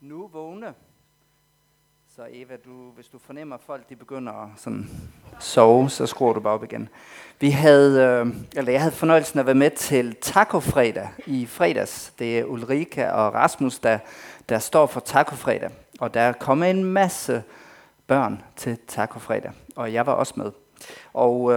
nu vågne. Så Eva, hvis du fornemmer, at folk de begynder at sådan sove, så skruer du bare op igen. Jeg havde fornøjelsen af at være med til Taco-fredag i fredags. Det er Ulrika og Rasmus, der står for Taco-fredag. Og der er kommet en masse børn til Taco-fredag, og jeg var også med. Og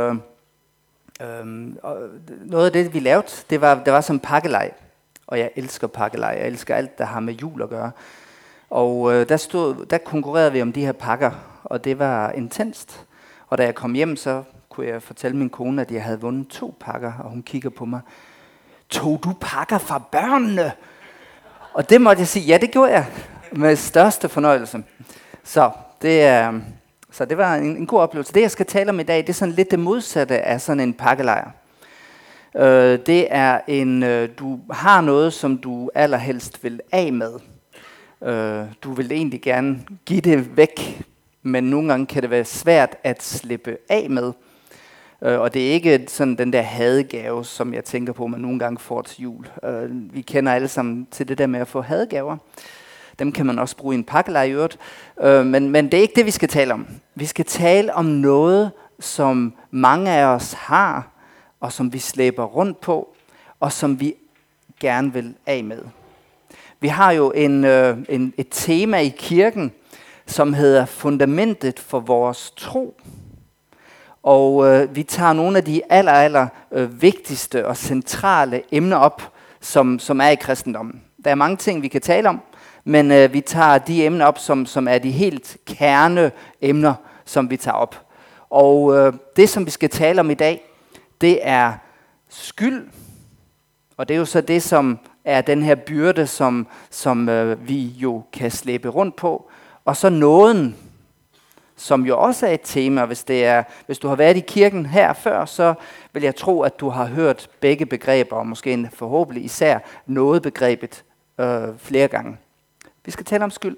noget af det, vi lavede, det var som pakkelej. Og jeg elsker pakkelej. Jeg elsker alt, der har med jul at gøre. Og der konkurrerede vi om de her pakker, og det var intenst. Og da jeg kom hjem, så kunne jeg fortælle min kone, at jeg havde vundet 2 pakker, og hun kigger på mig. Tog du pakker fra børnene? Og det måtte jeg sige, ja, det gjorde jeg med største fornøjelse. Så det var en god oplevelse. Det, jeg skal tale om i dag, det er sådan lidt det modsatte af sådan en pakkelejr. Det er du har noget, som du allerhelst vil af med. Du vil egentlig gerne give det væk, men nogle gange kan det være svært at slippe af med. Og det er ikke sådan den der hadegave, som jeg tænker på, man nogle gange får til jul. Vi kender alle sammen til det der med at få hadegaver. Dem kan man også bruge i en pakkelejr i øvrigt. Men det er ikke det, vi skal tale om. Vi skal tale om noget, som mange af os har, og som vi slæber rundt på, og som vi gerne vil af med. Vi har jo et tema i kirken, som hedder fundamentet for vores tro. Og vi tager nogle af de aller vigtigste og centrale emner op, som er i kristendommen. Der er mange ting, vi kan tale om, men vi tager de emner op, som er de helt kerneemner, som vi tager op. Og det, som vi skal tale om i dag, det er skyld. Og det er jo så det, som er den her byrde, som vi jo kan slæbe rundt på. Og så nåden, som jo også er et tema. Hvis du har været i kirken her før, så vil jeg tro, at du har hørt begge begreber, og måske forhåbentlig især nådebegrebet flere gange. Vi skal tale om skyld.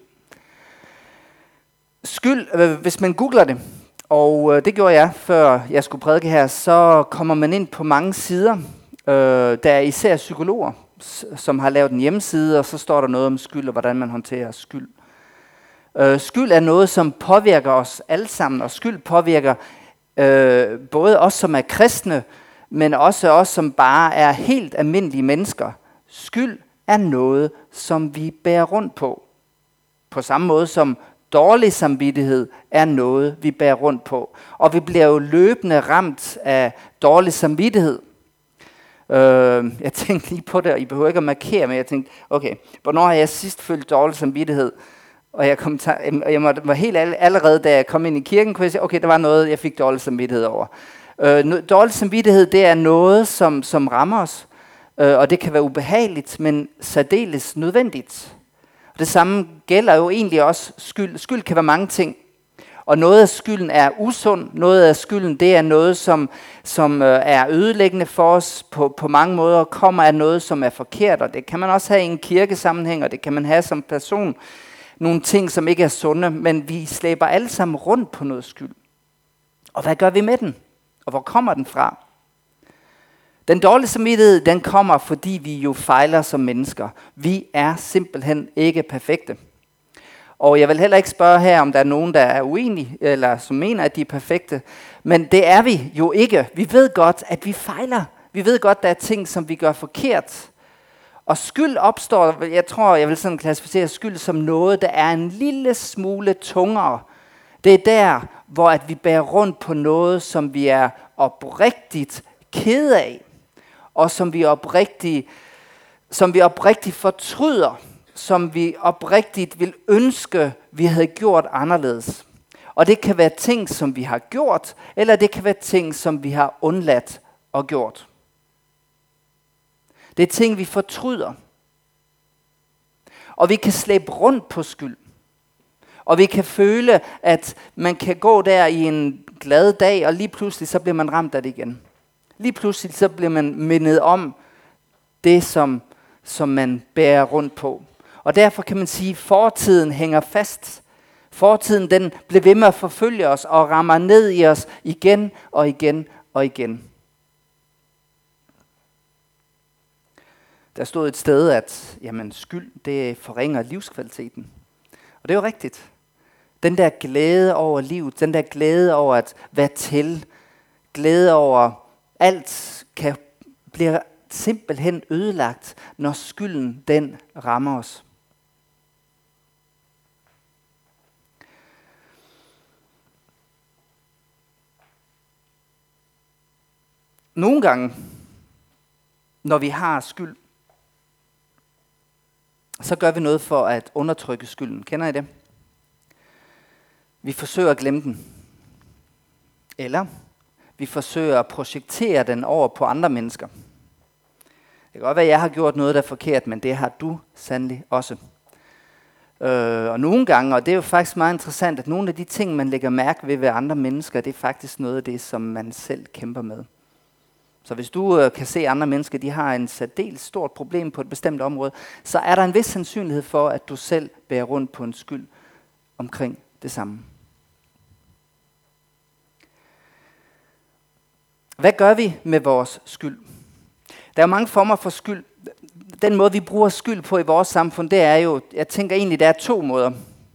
Skyld, hvis man googler det, og det gjorde jeg, før jeg skulle prædike her, så kommer man ind på mange sider. Der er især psykologer, som har lavet en hjemmeside, og så står der noget om skyld, og hvordan man håndterer skyld. Skyld er noget, som påvirker os alle sammen, og skyld påvirker både os, som er kristne, men også os, som bare er helt almindelige mennesker. Skyld er noget, som vi bærer rundt på. På samme måde som dårlig samvittighed er noget, vi bærer rundt på. Og vi bliver jo løbende ramt af dårlig samvittighed. Jeg tænkte lige på det, og I behøver ikke at markere, men jeg tænkte, okay, hvornår har jeg sidst følt dårlig samvittighed? Og jeg var helt allerede, da jeg kom ind i kirken, kunne jeg sige, okay, der var noget, jeg fik dårlig samvittighed over. Dårlig samvittighed, det er noget, som rammer os, og det kan være ubehageligt, men særdeles nødvendigt. Og det samme gælder jo egentlig også skyld. Skyld kan være mange ting. Og noget af skylden er usund. Noget af skylden, det er noget, som er ødelæggende for os på mange måder. Kommer af noget, som er forkert. Og det kan man også have i en kirkesammenhæng, og det kan man have som person. Nogle ting, som ikke er sunde. Men vi slæber alle sammen rundt på noget skyld. Og hvad gør vi med den? Og hvor kommer den fra? Den dårlige samvittighed, den kommer, fordi vi jo fejler som mennesker. Vi er simpelthen ikke perfekte. Og jeg vil heller ikke spørge her, om der er nogen, der er uenige, eller som mener, at de er perfekte. Men det er vi jo ikke. Vi ved godt, at vi fejler. Vi ved godt, at der er ting, som vi gør forkert. Og skyld opstår, jeg vil sådan klassificere skyld som noget, der er en lille smule tungere. Det er der, hvor at vi bærer rundt på noget, som vi er oprigtigt ked af. Og som vi oprigtigt fortryder. Som vi oprigtigt vil ønske, vi havde gjort anderledes. Og det kan være ting, som vi har gjort, eller det kan være ting, som vi har undladt og gjort. Det er ting, vi fortryder. Og vi kan slæbe rundt på skyld. Og vi kan føle, at man kan gå der i en glad dag, og lige pludselig så bliver man ramt af det igen. Lige pludselig så bliver man mindet om det, som man bærer rundt på. Og derfor kan man sige, at fortiden hænger fast. Fortiden, den bliver ved med at forfølge os og rammer ned i os igen og igen og igen. Der stod et sted, at skyld, det forringer livskvaliteten. Og det er jo rigtigt. Den der glæde over livet, den der glæde over at være til, glæde over alt kan blive simpelthen ødelagt, når skylden den rammer os. Nogle gange, når vi har skyld, så gør vi noget for at undertrykke skylden. Kender I det? Vi forsøger at glemme den. Eller vi forsøger at projektere den over på andre mennesker. Det kan godt være, at jeg har gjort noget, der er forkert, men det har du sandelig også. Og nogle gange, og det er jo faktisk meget interessant, at nogle af de ting, man lægger mærke ved andre mennesker, det er faktisk noget af det, som man selv kæmper med. Så hvis du kan se andre mennesker, de har en særdeles stort problem på et bestemt område, så er der en vis sandsynlighed for, at du selv bærer rundt på en skyld omkring det samme. Hvad gør vi med vores skyld? Der er mange former for skyld. Den måde, vi bruger skyld på i vores samfund, det er jo, jeg tænker egentlig, der er 2 måder.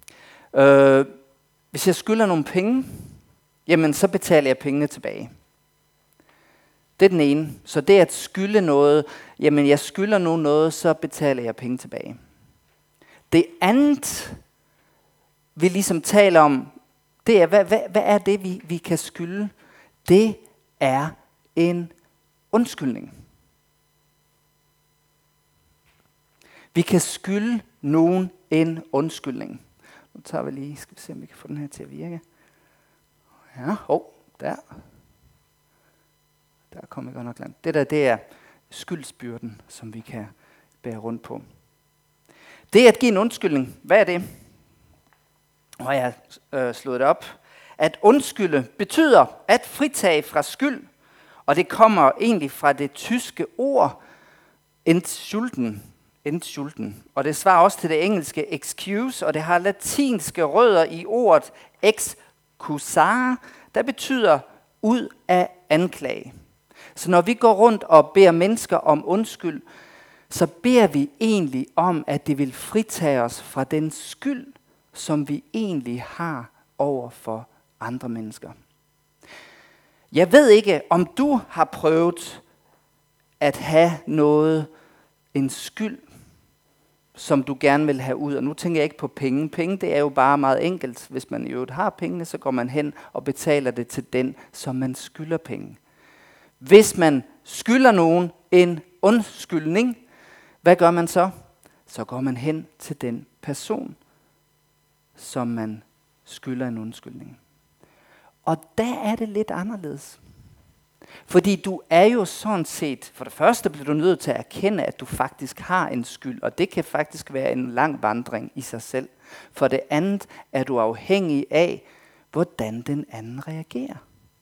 Hvis jeg skylder nogle penge, jamen så betaler jeg pengene tilbage. Det er den ene. Så det at skylde noget, jamen jeg skylder nogen noget, så betaler jeg penge tilbage. Det andet, vi ligesom taler om, det er, hvad er det, vi kan skylde? Det er en undskyldning. Vi kan skylde nogen en undskyldning. Nu tager vi lige, skal vi se, om vi kan få den her til at virke. Ja, der. Der kommer jeg godt nok langt. Det der, det er skyldsbyrden, som vi kan bære rundt på. Det at give en undskyldning, hvad er det? Nu har jeg slået det op. At undskylde betyder at fritage fra skyld, og det kommer egentlig fra det tyske ord entschulden. Og det svarer også til det engelske excuse, og det har latinske rødder i ordet excusare, der betyder ud af anklage. Så når vi går rundt og beder mennesker om undskyld, så beder vi egentlig om, at det vil fritage os fra den skyld, som vi egentlig har over for andre mennesker. Jeg ved ikke, om du har prøvet at have en skyld, som du gerne vil have ud. Og nu tænker jeg ikke på penge. Penge, det er jo bare meget enkelt. Hvis man i øvrigt har pengene, så går man hen og betaler det til den, som man skylder penge. Hvis man skylder nogen en undskyldning, hvad gør man så? Så går man hen til den person, som man skylder en undskyldning. Og der er det lidt anderledes. Fordi du er jo sådan set, for det første bliver du nødt til at erkende, at du faktisk har en skyld, og det kan faktisk være en lang vandring i sig selv. For det andet er du afhængig af, hvordan den anden reagerer.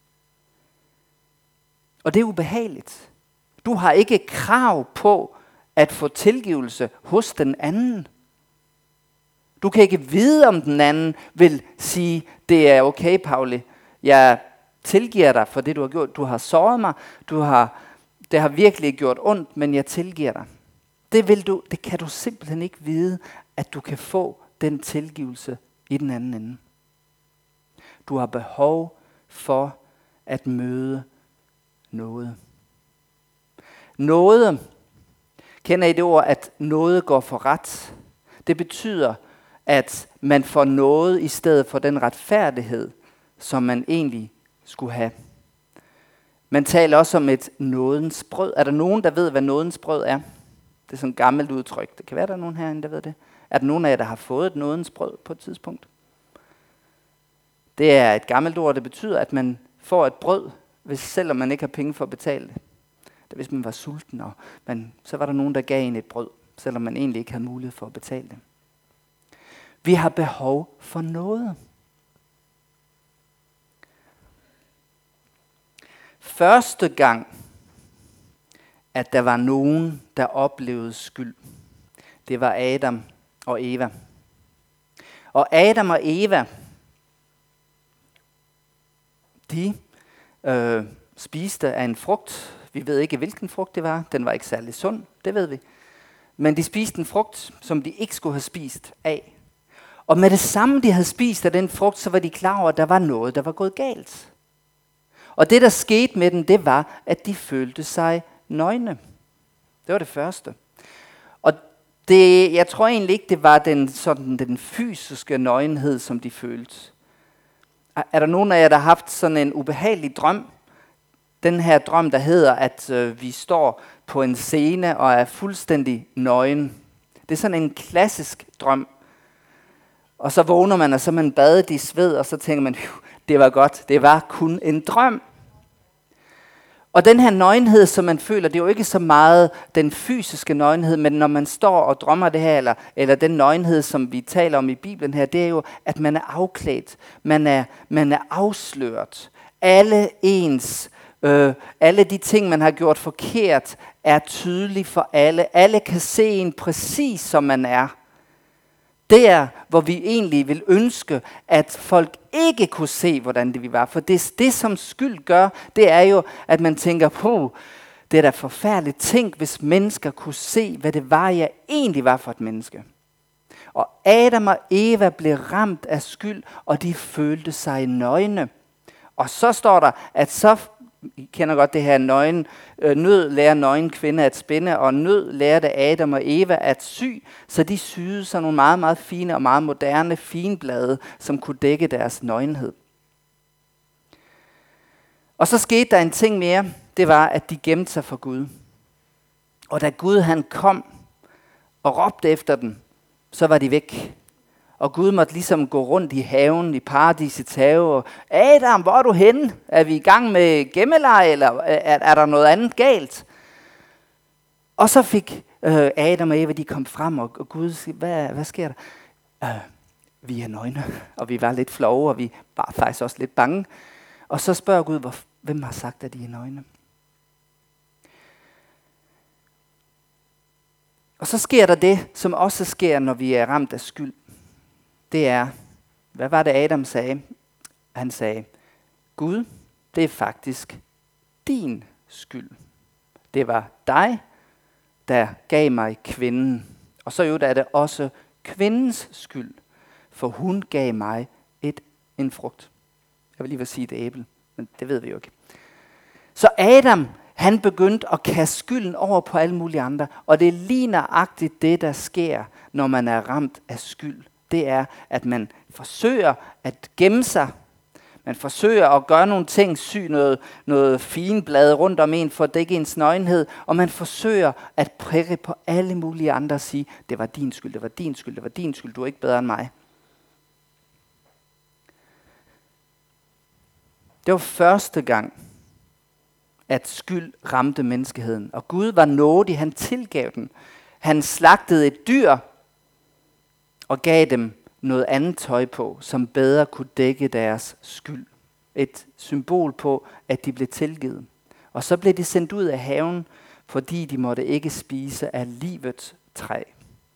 Og det er ubehageligt. Du har ikke krav på at få tilgivelse hos den anden. Du kan ikke vide, om den anden vil sige, det er okay, Pauli, jeg tilgiver dig for det, du har gjort. Du har såret mig, det har virkelig gjort ondt, men jeg tilgiver dig. Det kan du simpelthen ikke vide, at du kan få den tilgivelse i den anden ende. Du har behov for at møde noget. Noget, kender I det ord, at noget går for ret? Det betyder, at man får noget i stedet for den retfærdighed, som man egentlig skulle have. Man taler også om et nådens brød. Er der nogen, der ved, hvad nådens brød er? Det er sådan et gammelt udtryk. Det kan være, der er nogen herinde, der ved det. Er der nogen af jer, der har fået et nådens brød på et tidspunkt? Det er et gammelt ord, det betyder, at man får et brød, selvom man ikke har penge for at betale det. Det hvis man var sulten, og så var der nogen, der gav en et brød, selvom man egentlig ikke havde mulighed for at betale det. Vi har behov for noget. Første gang, at der var nogen, der oplevede skyld, det var Adam og Eva. Og Adam og Eva, de spiste af en frugt. Vi ved ikke, hvilken frugt det var. Den var ikke særlig sund, det ved vi. Men de spiste en frugt, som de ikke skulle have spist af. Og med det samme, de havde spist af den frugt, så var de klar over, at der var noget, der var gået galt. Og det, der skete med dem, det var, at de følte sig nøgne. Det var det første. Og jeg tror egentlig ikke, det var den fysiske nøgenhed, som de følte. Er der nogen af jer, der har haft sådan en ubehagelig drøm? Den her drøm, der hedder, at vi står på en scene og er fuldstændig nøgen. Det er sådan en klassisk drøm. Og så vågner man, og så er man badet i sved, og så tænker man, det var godt, det var kun en drøm. Og den her nøgenhed, som man føler, det er jo ikke så meget den fysiske nøgenhed, men når man står og drømmer det her, eller den nøgenhed, som vi taler om i Bibelen her, det er jo, at man er afklædt, man er afsløret. Alle de ting, man har gjort forkert, er tydelige for alle. Alle kan se en præcis, som man er. Der, hvor vi egentlig vil ønske, at folk ikke kunne se, hvordan vi var. For det som skyld gør, det er jo, at man tænker på, det er da forfærdeligt. Tænk, hvis mennesker kunne se, hvad det var, jeg egentlig var for et menneske. Og Adam og Eva blev ramt af skyld, og de følte sig nøgne. Og så står der, at så, I kender godt det her nød lærer nøgen kvinde at spinde, og nød lærte Adam og Eva at sy, så de syede sådan nogle meget, meget fine og meget moderne finblade, som kunne dække deres nøgenhed. Og så skete der en ting mere, det var, at de gemte sig for Gud. Og da Gud han kom og råbte efter dem, så var de væk. Og Gud måtte ligesom gå rundt i haven, i paradisets have. Og, Adam, hvor er du henne? Er vi i gang med gemmeleg, eller er der noget andet galt? Og så fik Adam og Eva, de kom frem, og Gud siger, hvad sker der? Vi er nøgne, og vi var lidt flove, og vi var faktisk også lidt bange. Og så spørger Gud, hvem har sagt, at de er nøgne? Og så sker der det, som også sker, når vi er ramt af skyld. Det er, hvad var det Adam sagde? Han sagde, Gud, det er faktisk din skyld. Det var dig, der gav mig kvinden. Og så er det også kvindens skyld, for hun gav mig en frugt. Jeg vil lige sige det æble, men det ved vi jo ikke. Så Adam, han begyndte at kaste skylden over på alle mulige andre. Og det er lige nøjagtigt det, der sker, når man er ramt af skyld. Det er, at man forsøger at gemme sig. Man forsøger at gøre nogle ting, sy noget finblad rundt om en, for at dække ens nøgenhed. Og man forsøger at prikke på alle mulige andre og sige, det var din skyld, det var din skyld, det var din skyld, du er ikke bedre end mig. Det var første gang, at skyld ramte menneskeheden. Og Gud var nådig, han tilgav den. Han slagtede et dyr og gav dem noget andet tøj på, som bedre kunne dække deres skyld. Et symbol på, at de blev tilgivet. Og så blev de sendt ud af haven, fordi de måtte ikke spise af livets træ.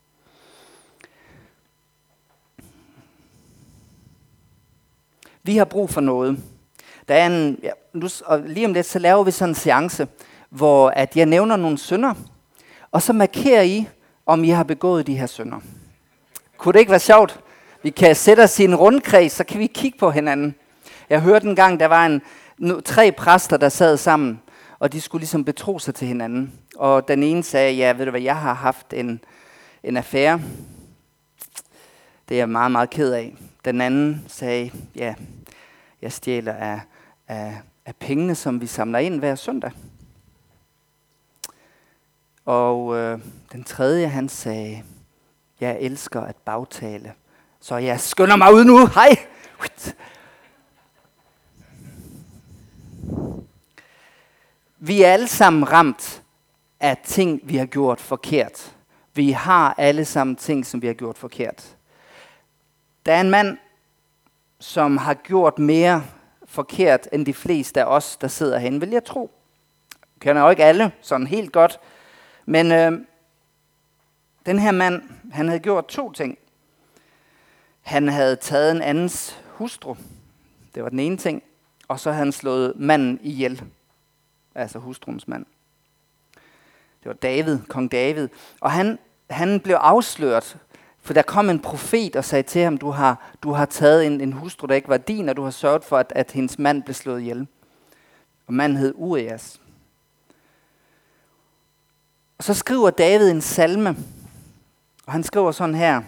Vi har brug for noget. Der er og lige om lidt, så laver vi sådan en seance, hvor at jeg nævner nogle synder, og så markerer I, om I har begået de her synder. Kunne det ikke være sjovt? Vi kan sætte os i en rundkreds, så kan vi kigge på hinanden. Jeg hørte en gang, der var 3 præster, der sad sammen, og de skulle ligesom betro sig til hinanden. Og den ene sagde, ja, ved du hvad, jeg har haft en affære. Det er jeg meget, meget ked af. Den anden sagde, ja, jeg stjæler af pengene, som vi samler ind hver søndag. Og den tredje, han sagde, jeg elsker at bagtale. Så jeg skynder mig ud nu. Hej! Vi er alle sammen ramt af ting, vi har gjort forkert. Vi har alle sammen ting, som vi har gjort forkert. Der er en mand, som har gjort mere forkert end de fleste af os, der sidder herinde, vil jeg tro. Jeg kender jo ikke alle sådan helt godt. Men den her mand, han havde gjort 2 ting. Han havde taget en andens hustru. Det var den ene ting. Og så havde han slået manden ihjel. Altså hustruens mand. Det var David, kong David. Og han blev afsløret, For der kom en profet og sagde til ham, du har taget en hustru, der ikke var din, og du har sørget for, at hendes mand blev slået ihjel. Og manden hed Urias. Og så skriver David en salme, og han skriver sådan her: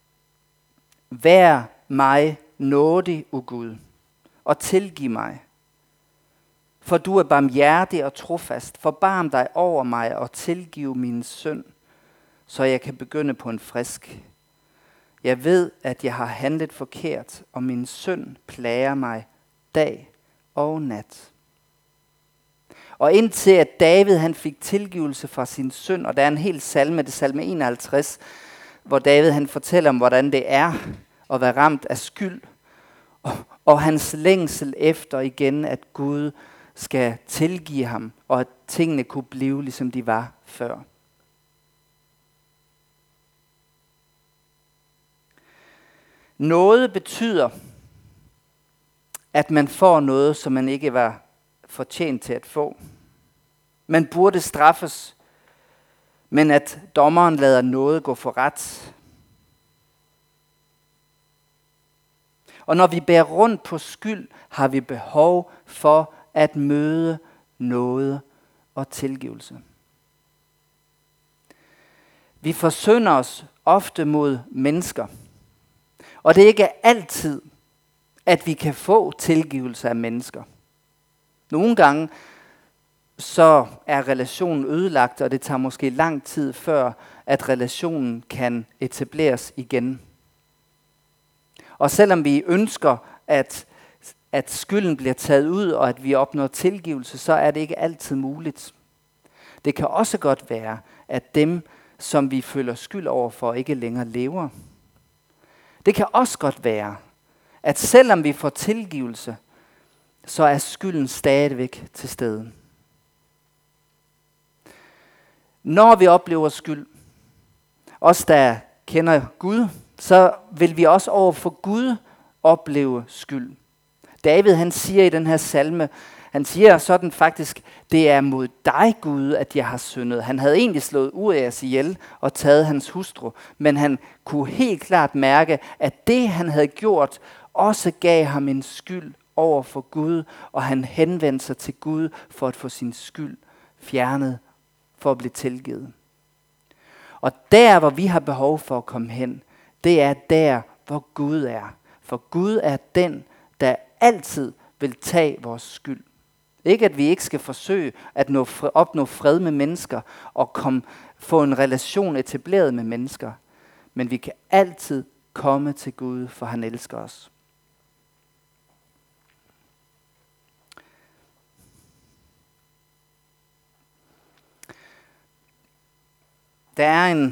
Vær mig nådig, o Gud, og tilgiv mig. For du er barmhjertig og trofast. Forbarm dig over mig og tilgiv min synd, så jeg kan begynde på en frisk. Jeg ved, at jeg har handlet forkert, og min synd plager mig dag og nat. Og indtil at David han fik tilgivelse fra sin synd, og der er en hel salme, det er salme 51, hvor David han fortæller om, hvordan det er at være ramt af skyld, og hans længsel efter igen, at Gud skal tilgive ham, og at tingene kunne blive, ligesom de var før. Nåde betyder, at man får noget, som man ikke var fortjent til at få. Man burde straffes, men at dommeren lader noget gå for ret. Og når vi bærer rundt på skyld, har vi behov for at møde nåde og tilgivelse. Vi forsynder os ofte mod mennesker, og det er ikke altid, at vi kan få tilgivelse af mennesker. Nogle gange så er relationen ødelagt, og det tager måske lang tid før, at relationen kan etableres igen. Og selvom vi ønsker, at skylden bliver taget ud, og at vi opnår tilgivelse, så er det ikke altid muligt. Det kan også godt være, at dem, som vi føler skyld over for, ikke længere lever. Det kan også godt være, at selvom vi får tilgivelse, så er skylden stadigvæk til stede. Når vi oplever skyld, os der kender Gud, så vil vi også over for Gud opleve skyld. David han siger i den her salme, han siger sådan faktisk, det er mod dig Gud, at jeg har syndet. Han havde egentlig slået Urias ihjel og taget hans hustru, men han kunne helt klart mærke, at det han havde gjort, også gav ham en skyld over for Gud, og han henvendte sig til Gud for at få sin skyld fjernet, for at blive tilgivet. Og der, hvor vi har behov for at komme hen, det er der, hvor Gud er. For Gud er den, der altid vil tage vores skyld. Ikke at vi ikke skal forsøge at opnå fred med mennesker og få en relation etableret med mennesker, men vi kan altid komme til Gud, for han elsker os. Der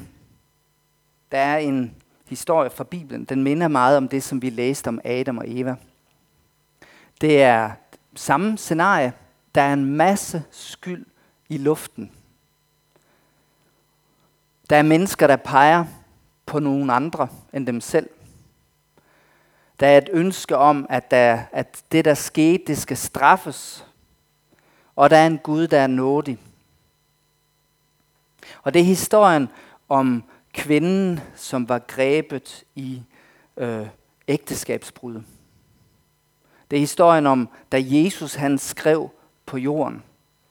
er en historie fra Bibelen, den minder meget om det, som vi læste om Adam og Eva. Det er samme scenarie. Der er en masse skyld i luften. Der er mennesker, der peger på nogen andre end dem selv. Der er et ønske om, at det, der skete, det skal straffes. Og der er en Gud, der er nådig. Og det er historien om kvinden, som var grebet i ægteskabsbrud. Det er historien om, da Jesus han skrev på jorden.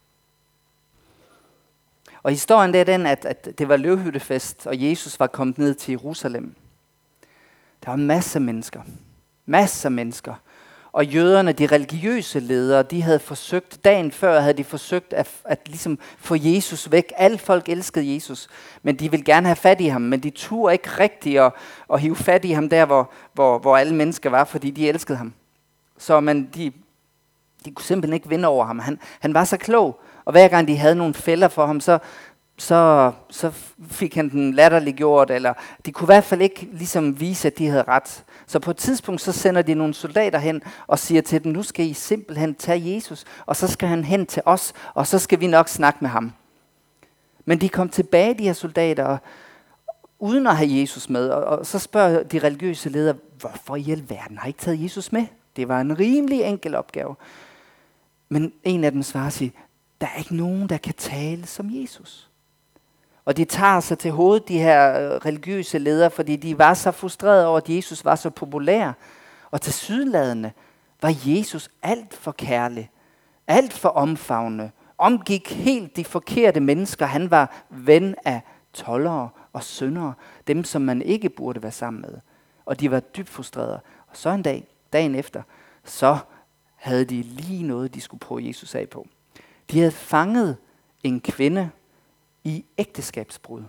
Og historien det er den, at det var løvhyttefest, og Jesus var kommet ned til Jerusalem. Der var masser af mennesker. Og jøderne, de religiøse ledere, de havde forsøgt, dagen før havde de forsøgt at ligesom få Jesus væk. Alle folk elskede Jesus, men de ville gerne have fat i ham, men de turde ikke rigtigt at hive fat i ham der, hvor alle mennesker var, fordi de elskede ham. Så de kunne simpelthen ikke vinde over ham. Han var så klog, og hver gang de havde nogle fælder for ham, så fik han den latterliggjort, eller de kunne i hvert fald ikke ligesom vise, at de havde ret. Så på et tidspunkt, så sender de nogle soldater hen og siger til dem, nu skal I simpelthen tage Jesus, og så skal han hen til os, og så skal vi nok snakke med ham. Men de kom tilbage, de her soldater, uden at have Jesus med, og så spørger de religiøse ledere, hvorfor i alverden har I ikke taget Jesus med? Det var en rimelig enkel opgave. Men en af dem svarer sig, der er ikke nogen, der kan tale som Jesus. Og de tager sig til hovedet, de her religiøse ledere, fordi de var så frustrerede over, at Jesus var så populær. Og tilsyneladende var Jesus alt for kærlig, alt for omfavnende, omgik helt de forkerte mennesker. Han var ven af toldere og syndere, dem som man ikke burde være sammen med. Og de var dybt frustrerede. Og så en dag, dagen efter, så havde de lige noget, de skulle prøve Jesus af på. De havde fanget en kvinde i ægteskabsbrud.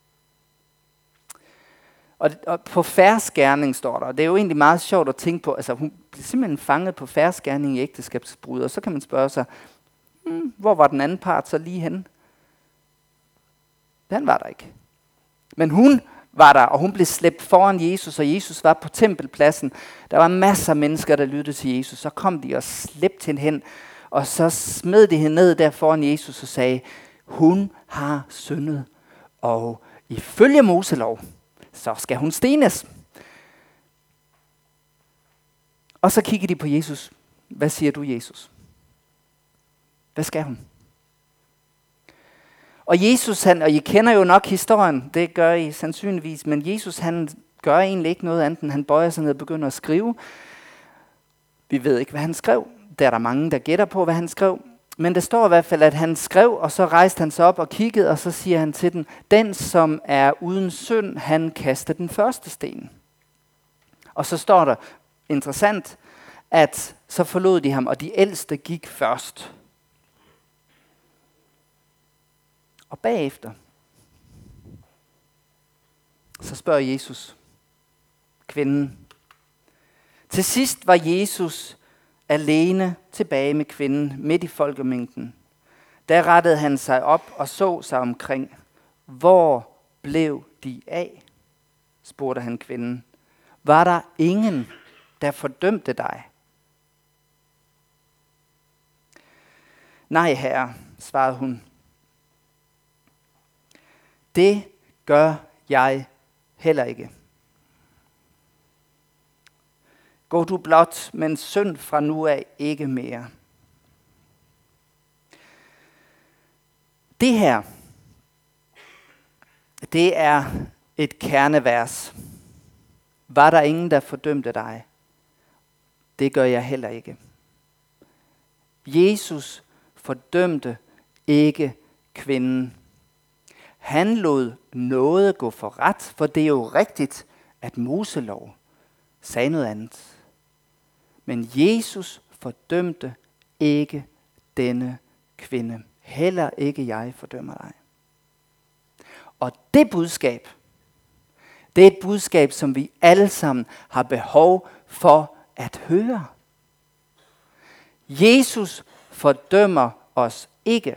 Og på ferskgerning står der, og det er jo egentlig meget sjovt at tænke på, altså hun blev simpelthen fanget på ferskgerning i ægteskabsbrud, og så kan man spørge sig, hvor var den anden part så lige henne? Den var der ikke. Men hun var der, og hun blev slæbt foran Jesus, og Jesus var på tempelpladsen. Der var masser af mennesker, der lyttede til Jesus. Så kom de og slæbte hende hen, og så smed de hende ned der foran Jesus og sagde, hun har syndet, og ifølge Moselov, så skal hun stenes. Og så kigger de på Jesus. Hvad siger du, Jesus? Hvad skal hun? Og Jesus, og I kender jo nok historien, det gør I sandsynligvis, men Jesus, han gør egentlig ikke noget andet, end han bøjer sig ned og begynder at skrive. Vi ved ikke, hvad han skrev. Der er der mange, der gætter på, hvad han skrev. Men det står i hvert fald, at han skrev, og så rejste han sig op og kiggede, og så siger han til den, den som er uden synd, han kaster den første sten. Og så står der, interessant, at så forlod de ham, og de ældste gik først. Og bagefter, så spørger Jesus kvinden. Til sidst var Jesus alene tilbage med kvinden midt i folkemængden. Der rettede han sig op og så sig omkring. Hvor blev de af? Spurgte han kvinden. Var der ingen, der fordømte dig? Nej, herre, svarede hun. Det gør jeg heller ikke. Gå du blot, men synd fra nu af ikke mere. Det her, det er et kernevers. Var der ingen, der fordømte dig? Det gør jeg heller ikke. Jesus fordømte ikke kvinden. Han lod noget gå for ret, for det er jo rigtigt, at Moselov sagde noget andet. Men Jesus fordømte ikke denne kvinde. Heller ikke jeg fordømmer dig. Og det budskab, det er et budskab, som vi alle sammen har behov for at høre. Jesus fordømmer os ikke.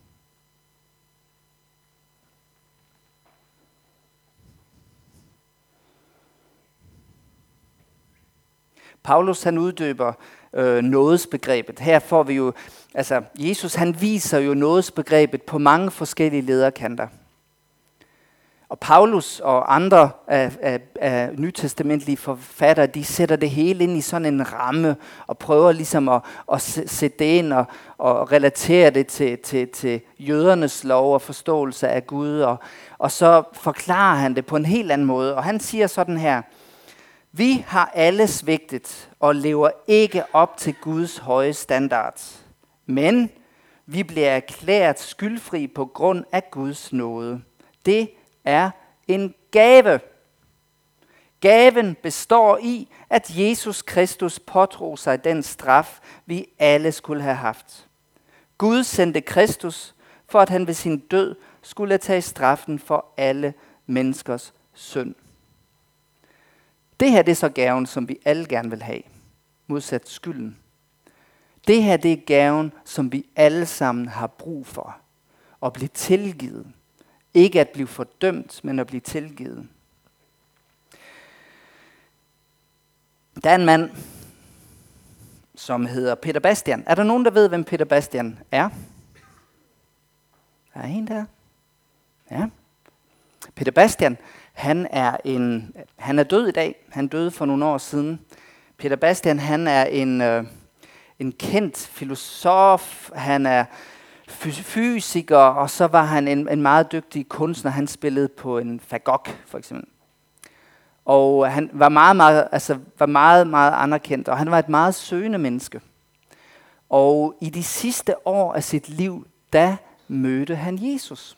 Paulus han uddyber nådesbegrebet. Her får vi jo, altså Jesus han viser jo nådesbegrebet på mange forskellige lederkanter. Og Paulus og andre af nytestamentlige forfattere, de sætter det hele ind i sådan en ramme og prøver ligesom at sætte det ind og relatere det til jødernes lov og forståelse af Gud. Og så forklarer han det på en helt anden måde. Og han siger sådan her, vi har alle svigtet og lever ikke op til Guds høje standard. Men vi bliver erklæret skyldfri på grund af Guds nåde. Det er en gave. Gaven består i, at Jesus Kristus pådrog sig den straf, vi alle skulle have haft. Gud sendte Kristus, for at han ved sin død skulle tage straffen for alle menneskers synd. Det her det er så gaven, som vi alle gerne vil have, modsat skylden. Det her det er gaven, som vi alle sammen har brug for, at blive tilgivet. Ikke at blive fordømt, men at blive tilgivet. Der er en mand, som hedder Peter Bastian. Er der nogen, der ved, hvem Peter Bastian er? Der er en der. Ja. Peter Bastian, han er død i dag. Han døde for nogle år siden. Peter Bastian, han er en kendt filosof. Han er fysiker, og så var han en meget dygtig kunstner. Han spillede på en fagok, for eksempel. Og han var meget anerkendt, og han var et meget søgende menneske. Og i de sidste år af sit liv, der mødte han Jesus.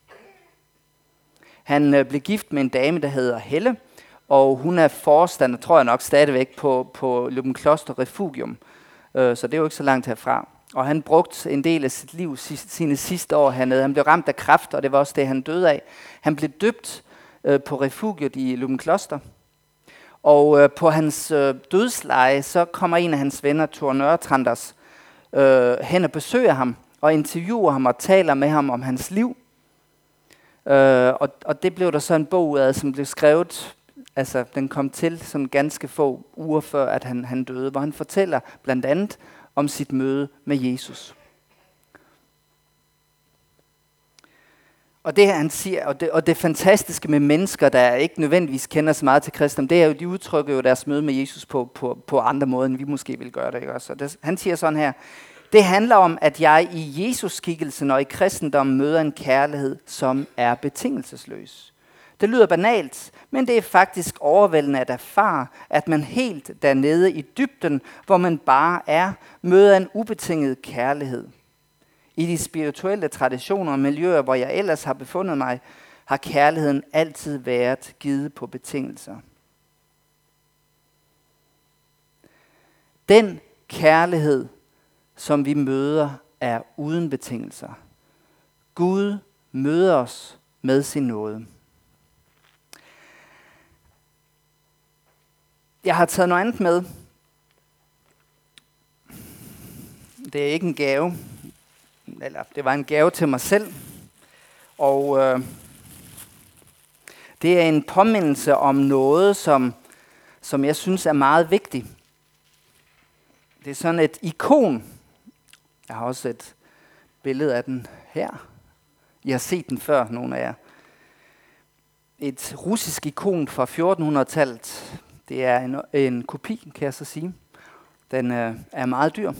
Han blev gift med en dame, der hedder Helle, og hun er forstander, tror jeg nok stadigvæk, på Løgumkloster Refugium. Så det er jo ikke så langt herfra. Og han brugte en del af sit liv, sine sidste år hernede. Han blev ramt af kræft, og det var også det, han døde af. Han blev døbt på refugiet i Løgumkloster. Og på hans dødsleje, så kommer en af hans venner, Thor Nørretranders, hen og besøger ham, og interviewer ham og taler med ham om hans liv. Og det blev der så en bog ud af, som blev skrevet, altså den kom til sådan ganske få uger før, at han døde, hvor han fortæller blandt andet om sit møde med Jesus. Og det han siger, og det fantastiske med mennesker, der ikke nødvendigvis kender så meget til kristendom, det er jo, de udtrykker jo deres møde med Jesus på andre måder, end vi måske vil gøre det. Ikke? Så han siger sådan her: det handler om, at jeg i Jesus-skikkelsen og i kristendommen møder en kærlighed, som er betingelsesløs. Det lyder banalt, men det er faktisk overvældende at erfare, at man helt dernede i dybden, hvor man bare er, møder en ubetinget kærlighed. I de spirituelle traditioner og miljøer, hvor jeg ellers har befundet mig, har kærligheden altid været givet på betingelser. Den kærlighed, som vi møder, er uden betingelser. Gud møder os med sin nåde. Jeg har taget noget andet med. Det er ikke en gave. Eller det var en gave til mig selv. Og det er en påmindelse om noget, som jeg synes er meget vigtigt. Det er sådan et ikon. Jeg har også et billede af den her. I har set den før, nogle af jer. Et russisk ikon fra 1400-tallet. Det er en kopi, kan jeg så sige. Den er meget dyr.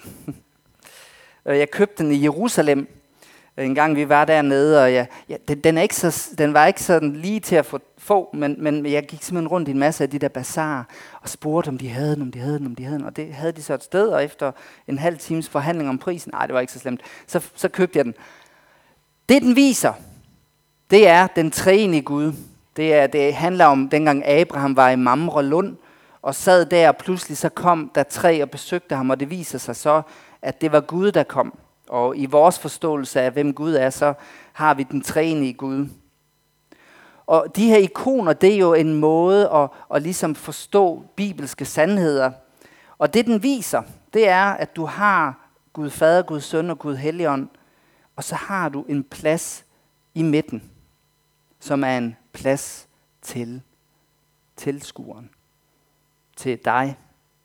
Jeg købte den i Jerusalem, en gang vi var dernede, og den var ikke sådan lige til at få, men jeg gik simpelthen rundt i en masse af de der bazarer, og spurgte, om de havde den, og det havde de så et sted, og efter en halv times forhandling om prisen, nej, det var ikke så slemt, så købte jeg den. Det den viser, det er den treenige Gud. Det handler om, dengang Abraham var i Mamre Lund, og sad der, og pludselig så kom der 3 og besøgte ham, og det viser sig så, at det var Gud, der kom. Og i vores forståelse af, hvem Gud er, så har vi den treenige Gud. Og de her ikoner, det er jo en måde at ligesom forstå bibelske sandheder. Og det den viser, det er, at du har Gud Fader, Gud Søn og Gud Helligånd, og så har du en plads i midten, som er en plads til tilskueren, til dig.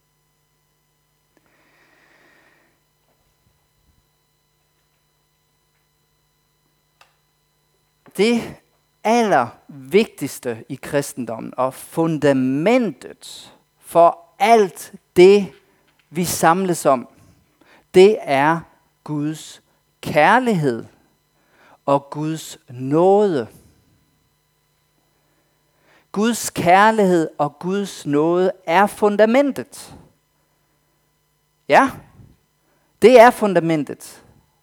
Det allervigtigste i kristendommen og fundamentet for alt det, vi samles om, det er Guds kærlighed og Guds nåde. Guds kærlighed og Guds nåde er fundamentet. Ja, det er fundamentet.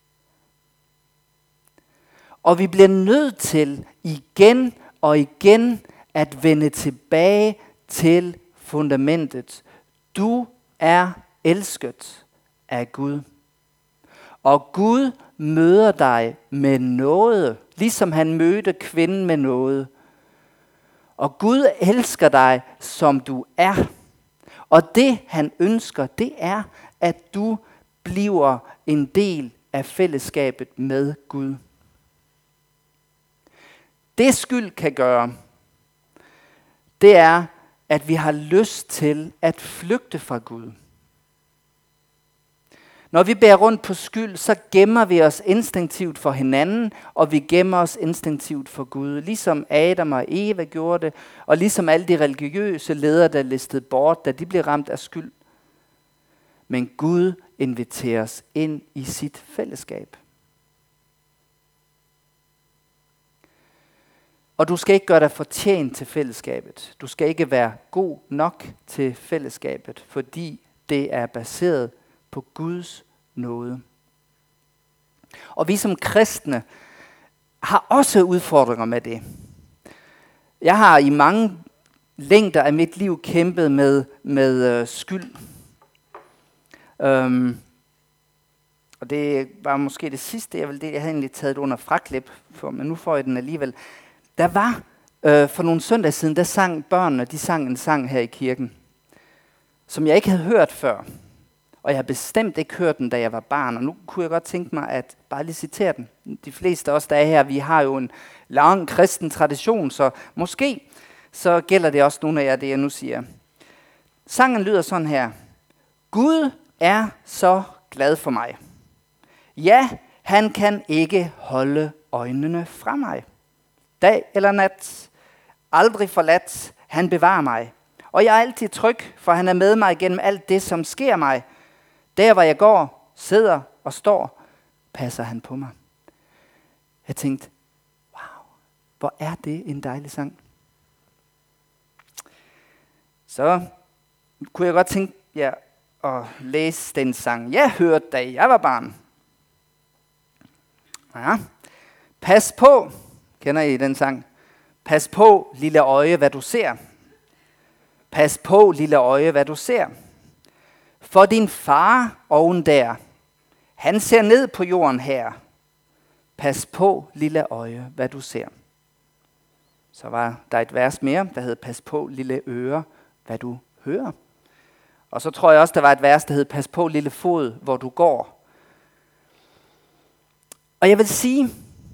Og vi bliver nødt til igen og igen at vende tilbage til fundamentet. Du er elsket af Gud. Og Gud møder dig med nåde, ligesom han mødte kvinden med nåde. Og Gud elsker dig, som du er. Og det han ønsker, det er, at du bliver en del af fællesskabet med Gud. Det skyld kan gøre, det er, at vi har lyst til at flygte fra Gud. Når vi bærer rundt på skyld, så gemmer vi os instinktivt for hinanden, og vi gemmer os instinktivt for Gud. Ligesom Adam og Eva gjorde det, og ligesom alle de religiøse ledere, der listede bort, da de blev ramt af skyld. Men Gud inviterer os ind i sit fællesskab. Og du skal ikke gøre dig fortjent til fællesskabet. Du skal ikke være god nok til fællesskabet, fordi det er baseret på Guds nåde. Og vi som kristne har også udfordringer med det. Jeg har i mange længder af mit liv kæmpet med skyld. Og det var måske det sidste, jeg havde egentlig taget under fraklip for, men nu får jeg den alligevel. Der var for nogle søndage siden, der sang børnene, de sang en sang her i kirken, som jeg ikke havde hørt før. Og jeg har bestemt ikke hørt den, da jeg var barn, og nu kunne jeg godt tænke mig at bare lige citere den. De fleste af os, der er her, vi har jo en lang kristen tradition, så måske så gælder det også nogle af jer, det jeg nu siger. Sangen lyder sådan her. Gud er så glad for mig. Ja, han kan ikke holde øjnene fra mig. Dag eller nat, aldrig forladt, han bevarer mig. Og jeg er altid tryg, for han er med mig gennem alt det, som sker mig. Der hvor jeg går, sidder og står, passer han på mig. Jeg tænkte, wow, hvor er det en dejlig sang. Så kunne jeg godt tænke jer at læse den sang, jeg hørte, da jeg var barn. Ja. Pas på, kender I den sang? Pas på, lille øje, hvad du ser. Pas på, lille øje, hvad du ser. For din far oven der, han ser ned på jorden her. Pas på, lille øje, hvad du ser. Så var der et vers mere, der hed, pas på, lille øre, hvad du hører. Og så tror jeg også, der var et vers, der hed, pas på, lille fod, hvor du går. Og jeg vil sige,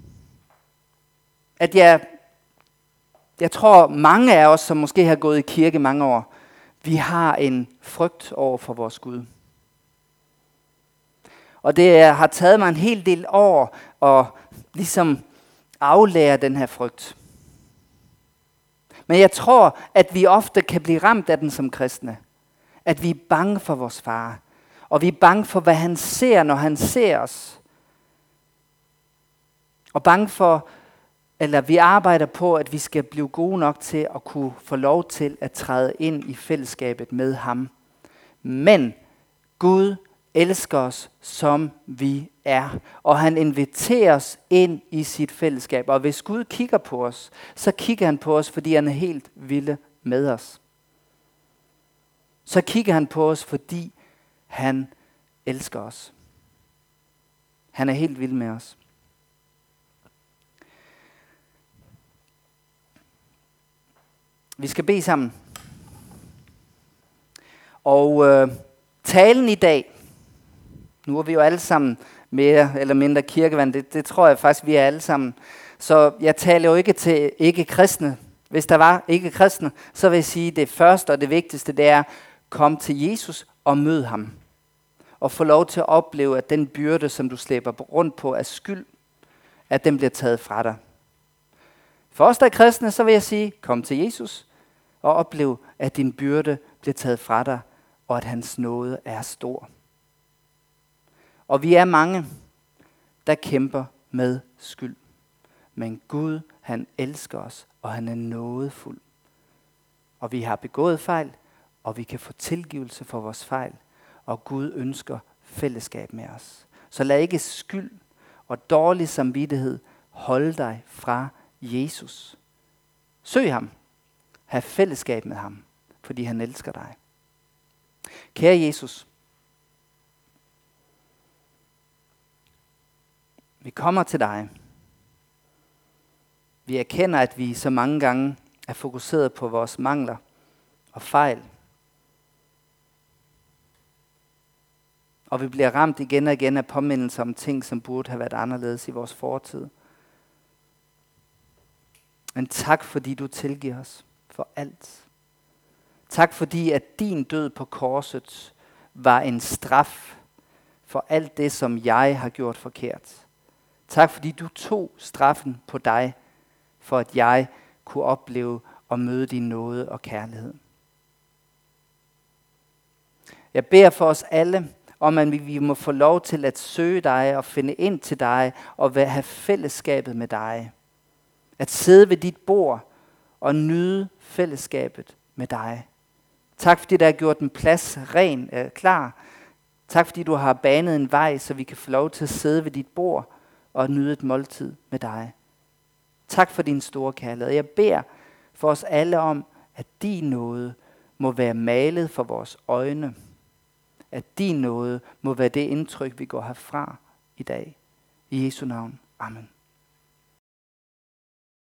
at jeg tror, mange af os, som måske har gået i kirke mange år, vi har en frygt over for vores Gud. Og det har taget mig en hel del år at ligesom aflære den her frygt. Men jeg tror, at vi ofte kan blive ramt af den som kristne. At vi er bange for vores far. Og vi er bange for, hvad han ser, når han ser os. Og bange for, eller vi arbejder på, at vi skal blive gode nok til at kunne få lov til at træde ind i fællesskabet med ham. Men Gud elsker os, som vi er. Og han inviterer os ind i sit fællesskab. Og hvis Gud kigger på os, så kigger han på os, fordi han er helt vild med os. Så kigger han på os, fordi han elsker os. Han er helt vild med os. Vi skal bede sammen. Og talen i dag, nu er vi jo alle sammen mere eller mindre kirkevand, det tror jeg faktisk, vi er alle sammen. Så jeg taler jo ikke til ikke-kristne. Hvis der var ikke-kristne, så vil jeg sige, at det første og det vigtigste, det er, kom til Jesus og mød ham. Og få lov til at opleve, at den byrde, som du slæber rundt på af skyld, at den bliver taget fra dig. For os, der er kristne, så vil jeg sige, kom til Jesus og oplev, at din byrde bliver taget fra dig, og at hans nåde er stor. Og vi er mange, der kæmper med skyld. Men Gud, han elsker os, og han er nådefuld. Og vi har begået fejl, og vi kan få tilgivelse for vores fejl. Og Gud ønsker fællesskab med os. Så lad ikke skyld og dårlig samvittighed holde dig fra Jesus. Søg ham. Ha' fællesskab med ham, fordi han elsker dig. Kære Jesus, vi kommer til dig. Vi erkender, at vi så mange gange er fokuseret på vores mangler og fejl. Og vi bliver ramt igen og igen af påmindelser om ting, som burde have været anderledes i vores fortid. Men tak, fordi du tilgiver os for alt. Tak, fordi at din død på korset var en straf for alt det, som jeg har gjort forkert. Tak, fordi du tog straffen på dig, for at jeg kunne opleve og møde din nåde og kærlighed. Jeg beder for os alle, om at vi må få lov til at søge dig og finde ind til dig og have fællesskabet med dig. at sidde ved dit bord og nyde fællesskabet med dig. Tak fordi der er gjort en plads ren, klar. Tak fordi du har banet en vej, så vi kan få lov til at sidde ved dit bord og nyde et måltid med dig. Tak for din store kærlighed. Jeg beder for os alle om, at din nåde må være malet for vores øjne. At din nåde må være det indtryk, vi går herfra i dag. I Jesu navn. Amen.